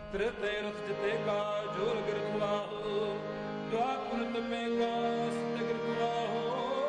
त्रेते रथ जिते का जोर गिरतवाहो द्वापुरत में का सत गिरतवाहो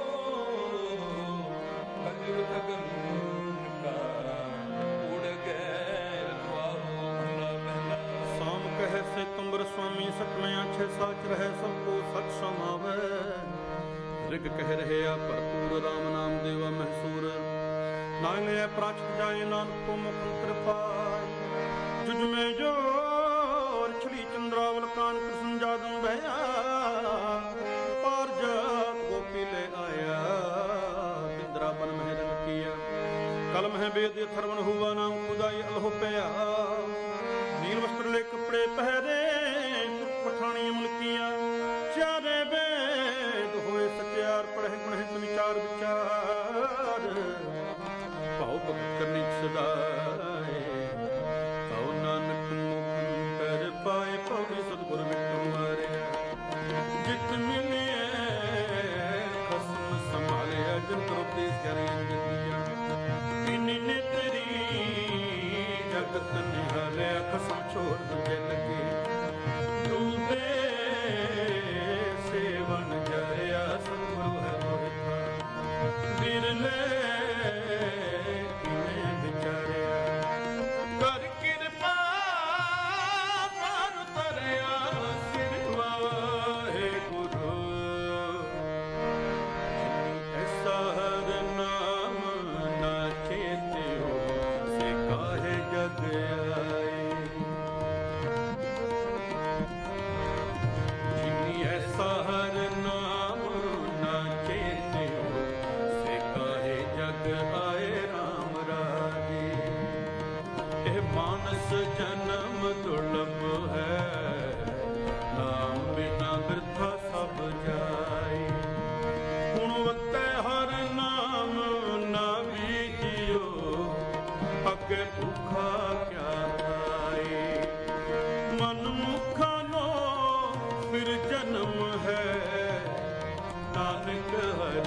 कलयुग थगन का उड़ गए रतवाहो। महला पहला। साम कहे से तुमर स्वामी सतमय छे साच रहे सबको सच समावे। ऋग कह रहे आ भरपूर राम नाम देवा महसूर। नाले प्राचत जाए नानक को मुखंत्र पाए। जुज में जोर छड़ी चंद्रावल कान कृष्ण जादू भया। पार जात गोपी ले आया इंद्रा बन में रंग किया। कलम है वेद थरवन हुआ नाम खुदाई अलहो पया। नील वस्त्र ले कपड़े पहरे पठानी अमल किया। चारे वेद होए सचार पढ़े गुणे विचार विचार। भाव भगत करनी सदाए कहो नानक मुख कर पाए पौड़ी सतगुर विक्रम मारे। जित मिलिए खसम संभाले अजन उपदेश करे ने तेरी जगत निहाले खसम छोड़ दूजे लगे। डूबे सेवन जरिया सतगुरु है मोहिता। बिरले जन्म दुर्लभ है नाम बिना वृथा सब जाए। गुणवत्ता हर नाम ना बीजियो अगे भूखा क्या खाए। मन मुखा लो फिर जन्म है नानक हर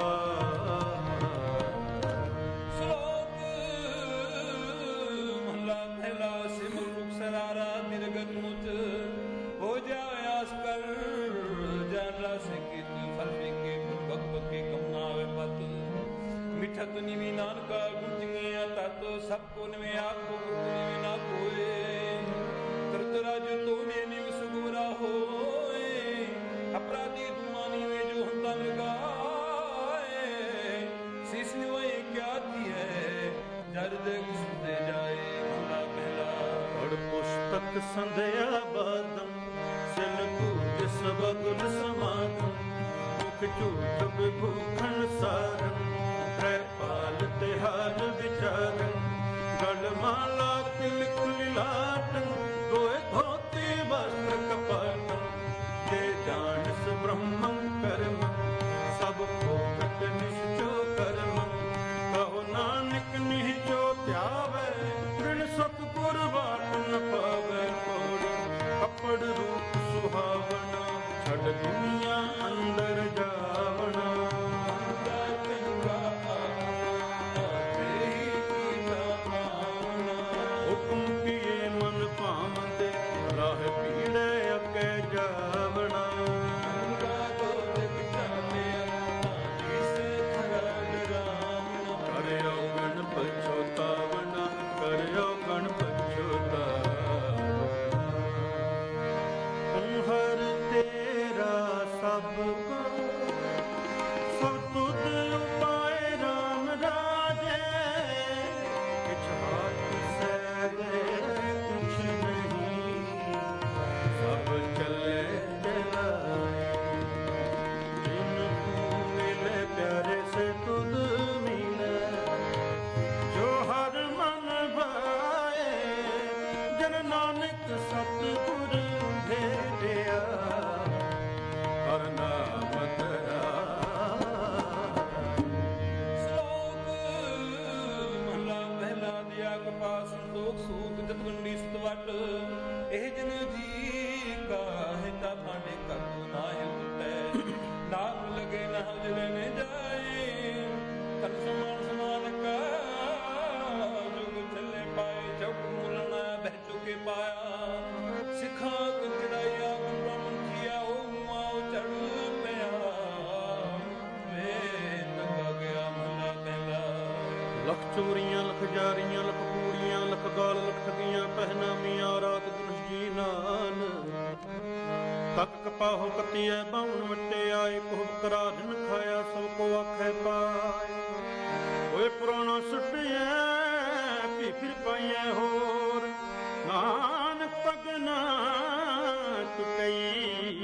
हो जाए आस कर जानला से कित फल फेंके बक बके कमावे पत। मिठत निवी नानका गुण चिंगिया तत सबको निवे आपको निवे ना कोए। तरत राज तोड़े निव सुगुरा होए। अपराधी दुमानी वे जो हंता मृगाए। शीश निवे क्या थी है जर देख सुनते जाए। महला पहला। पुस्तक संध्या बादम सिल पूज सबगुण समागम। मुख झूठ विभूखण सारन त्रै पाल तिहार विचारन। गल माला तिलक लिलाटन दोए धोती वस्त्र कपाटन। जे जानस ब्रह्मं कर्म सब भोगत निश्चो कर्म। कहो नानक निहिचो त्यावे ऋण सतगुर बाट न पावे कोड़ी। कपड़ रूप सुहावना छड़ दुनिया अंदर जावना। हुक्म किए मन पावंदे राह पीड़े अके जावना। करियो गण पछोतावना करियो गण पछोता। हर तेरा सब तुद उपाय राम राजे। किछ हाथ से गए कुछ नहीं सब चले चलाए। जिनको मिले प्यारे से तुद मिले जो हर मन भाए। जन नानक सतगुर भेटिया हर नाम तेरा। श्लोक महला पहला दिया कपास संतोख सूख जतवंडी सतवट। एह जन जी का हिता भांडे कर ना हिल टूटे। नाम लगे ना उजले में जाए। तन समान समान का जुग चले पाए। चौक मुलना बह चुके पाया। ਪਈਆਂ ਪਹਿਨਾਮੀਆਂ ਰਾਤ ਦਿਨ ਜੀ ਨਾਲ ਤਤ ਕਪਾਹੋ ਕਤੀਐ ਬਾਉਣ ਵਟੇ ਆਏ ਕੋਹ ਕਰਾ ਦਿਨ ਖਾਇਆ ਸਭ ਕੋ ਆਖੈ ਪਾਏ ਓਏ ਪੁਰਾਣਾ ਸੁਟਿਐ ਵੀ ਫਿਰ ਪਾਈਐ ਹੋਰ ਨਾਨਕ ਪਗਨਾ ਟੁਕਈ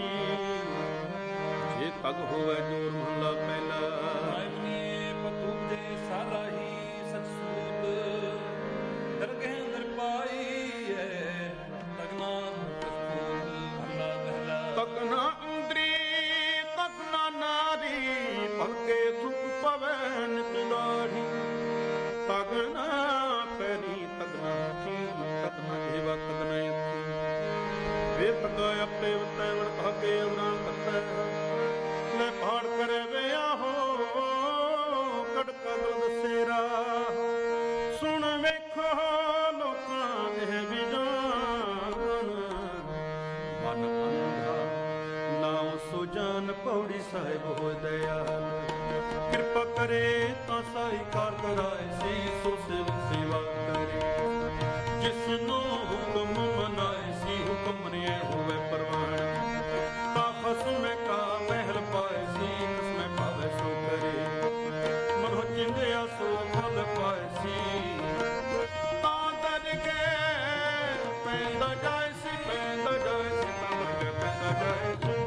ਜੇ ਤਗ ਹੋਵੇ ਜੋਰ ਮਹਲਾ ਪਹਿਲਾ ਪਤੂਬ ਦੇ ਸਾਰਾ ਹੀ ਸਚਸੂਤ ਦਰਗਹਿ ਅੰਦਰ ਪਾਈ ਹੈ ਤਗਨਾ ਪ੍ਰਸਤੂਤ ਮਹਲਾ ਪਹਿਲਾ ਤਗਨਾ ਅੰਦਰੀ ਤਗਨਾ ਨਾਰੀ ਭਲਕੇ ਥੁਕ ਪਵੈ ਨਿਤ ਦਾੜੀ ਤਗਨਾ ਪੈਰੀ ਤਗਨਾ ਚੀਮ ਤਗਨਾ ਜੀਵਾ ਤਗਨਾ ਇੱਥੀ ਵੇ ਤਗਾ ਆਪੇ ਵਤੈ ਵੜ ਭਾਗੇ ਉਨਾਂ ਕਰਤੈ ਲੈ ਪਾੜ ਕਰੇ ਵੇ ਆਹੋ ਕੜਕਾ ਦਸੇਰਾ ਸੁਣ ਵੇਖੋ ਲੋਕਾਂ ਇਹ ਵੀ ਜਾਣ ਮਨ ਅੰਧਾ ਨਾਉ ਸੋ ਜਾਨ ਪੌੜੀ ਸਾਹਿਬ ਹੋ ਦਇਆਲ ਕਿਰਪਾ ਕਰੇ ਤਾਂ ਸਾਈ ਕਾਰ ਕਰਾਏ ਸੀ ਸੋ ਸੇਵਾ ਕਰੇ ਜਿਸ ਨੂੰ ਹੁਕਮ ਮਨਾਏ ਸੀ ਹੁਕਮ ਨੇ ਹੋਵੇ ਪ੍ਰਵਾਨ ਤਾਂ ਖਸਮੇ ਕਾ ਮਹਿਲ ਪਾਏ ਸੀ ਖਸਮੇ ਪਾਵੇ ਸੋ ਕਰੇ ਮਨੋ ਚਿੰਦਿਆ ਸੋ ਫਲ ਪਾਏ ਸੀ ਤਾਂ ਦਰ ਕੇ ਪੈਂਦਾ ਜਾਏ ਸੀ ਪੈਂਦਾ ਜਾਏ ਸੀ ਤਾਂ ਦਰ ਕੇ ਪੈਂਦਾ ਜਾਏ ਸੀ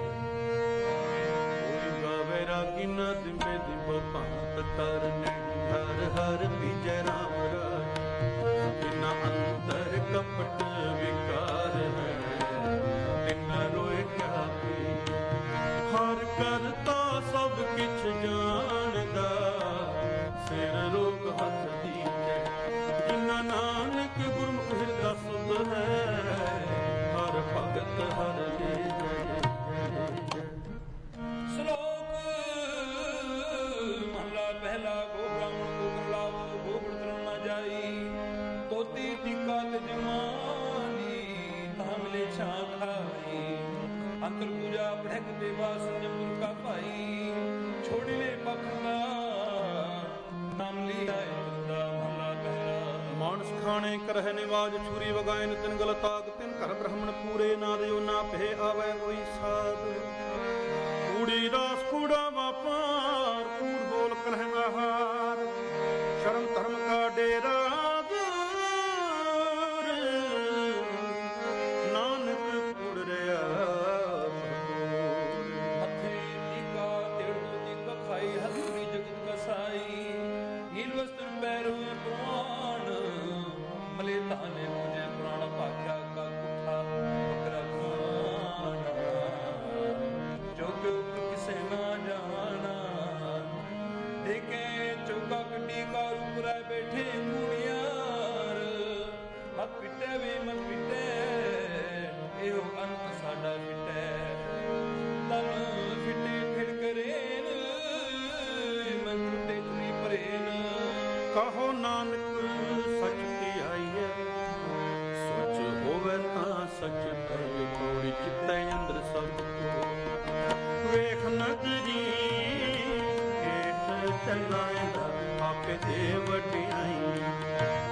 ਕੋਈ ਗਾਵੇ ਰਾਗੀ ਨਾ ਦਿੰਬੇ ਦਿੰਬੋ ਭਾਂਤ ਕਰਨੇ ਹਰ ਹਰ ਪੀਜੈ ਰਾਮ ਰਾਜ ਬਿਨਾ ਅੰਦਰ ਕਪਟ ਵਿਕਾਰ ਹੈ ਤਿੰਨਾ ਰੋਏ ਕਿਆ ਪੀ ਹਰ ਕਰਤਾ ਸਭ ਕਿਛ ਜਾਣਦਾ ਸਿਰ ਰੋਗ ਹੱਥ ਦੀਜੈ ਜਿਨਾ ਨਾਨਕ ਗੁਰਮੁਖ ਹਿਰਦਾ ਸੁਧ ਹੈ ਹਰ ਭਗਤ ਹਰ ਲੇ ਸ਼ਲੋਕ ਮਹਲਾ ਪਹਿਲਾ ਗੋ ਬ੍ਰਾਹਮਣ ਗੋ ਕਰਲਾਵੋ ਗੋ ਬੜਤਰ ਨਾ ਜਾਈ ਤੋਤੀ ਟਿਕਾ ਤੇ ਜਮਾਨੀ ਤਾਂ ਮਿਲੇ ਛਾਂ ਖਾਈ ਅੰਤਰ ਪੂਜਾ ਪੜਕ ਤੇ ਬਾਸ ਜਮੁਰ ਕਾ ਭਾਈ ਛੋੜੀ ਲੈ ਪਖੰਦਾ ਨਾਮ ਲਿਆ ਤੁੰਦਾ ਮਹਲਾ ਪਹਿਲਾ ਮਾਨਸ ਖਾਣੇ ਕਰਹਿ ਨਿਵਾਜ ਛੁਰੀ ਵਗਾਇਨ ਤਿਨ ਗਲ ਤਾਗ ਤਿਨ ਘਰ ਬ੍ਰਾਹਮਣ ਪੂਰੇ ਨਾ ਦਿਓ ਨਾ ਭੇ ਆਵੇ ਕੋਈ ਸਾਧ ਕੂੜੀ ਰਾਸ ਕੂੜਾ ਵਾਪਾਰ ਕੂੜ ਬੋਲ ਕਰਹਿ ਹਾਰ ਸ਼ਰਮ ਧਰਮ ਕਾ ਡੇਰਾ ਨਾਨਕ ਕੂੜ ਰਿਆ ਮੱਥੇ ਟੀਕਾ ਤੇੜ ਤੋਤੀ ਕਖਾਈ ਹਸਰੀ ਜਗਤ ਕਸਾਈ ਨੀਲ ਵਸਤਰ ਪੈਰੂ ਪ੍ਰਾਣ ਮਲੇ ਤਾਨੇ ਮੁਝੇ ਪ੍ਰਾਣ ਭਾਗਿਆ ਕਾ ਕੁਠਾ ਬਕਰਾ ਖਾਨ ਜੋਗ ਕਿਸੇ ਨਾ ਜਾਣਾ ਦੇਖੇ ਚੌਕਾ ਕੱਢੀ ਕਾ ਰੂਪ ਰਾਏ ਬੈਠੇ ਕੁੜੀਆਰ ਮਤ ਪਿੱਟੇ ਵੀ ਮਤ ਪਿੱਟੇ ਇਹੋ ਅੰਤ ਸਾਡਾ ਫਿੱਟੇ ਤਨ ਫਿੱਟੇ ਫਿਰ ਕਰੇਨ ਮਨ ਟੁੱਟੇ ਚੁਰੀ ਭਰੇਨ ਕਹੋ ਨਾਨਕ ਸੱਚ ਕੀ ਆਈਐ ਸੱਚ ਹੋਵੇ ਤਾਂ ਸੱਚ ਪੈ ਕੋੜੀ ਚਿੱਤੈ ਅੰਦਰ ਸਭ ਕੋ ਵੇਖ ਨਦਰੀ ਹੇਠ ਚਲਾਇਦਾ ਆਪੇ ਦੇ ਵਡਿਆਈ